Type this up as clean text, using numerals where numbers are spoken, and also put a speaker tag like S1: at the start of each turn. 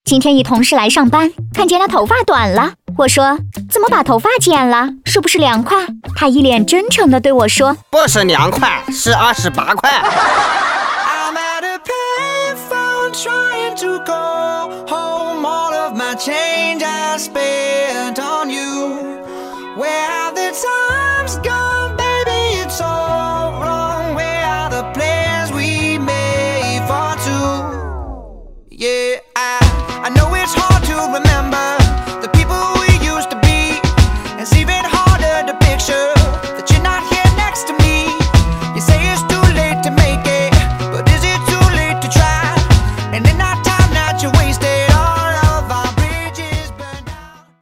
S1: 今天一同事来上班，看见他头发短了，我说怎么把头发剪了？是不是2块？他一脸真诚地对我说，
S2: 不是2块，是28块。
S3: Trying to go home, all of my change I spent on you.